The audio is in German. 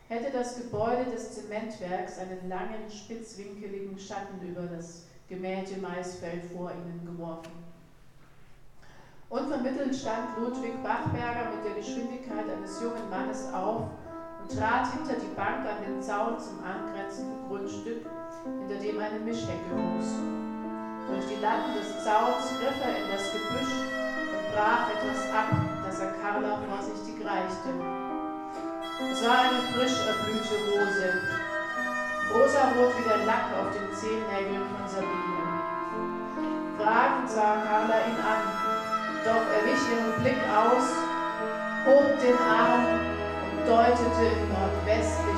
hätte das Gebäude des Zementwerks einen langen, spitzwinkeligen Schatten über das gemähte Maisfeld vor ihnen geworfen. Unvermittelt stand Ludwig Bachberger mit der Geschwindigkeit eines jungen Mannes auf und trat hinter die Bank an den Zaun zum angrenzenden Grundstück, hinter dem eine Mischhecke wuchs. Durch die Latten des Zauns griff er in das Gebüsch und brach etwas ab, das er Carla vorsichtig reichte. Es war eine frisch erblühte Rose, rosarot wie der Lack auf den Zehennägeln von Sabine. Fragend sah Carla ihn an, doch er wich ihren Blick aus, hob den Arm und deutete in nordwestliche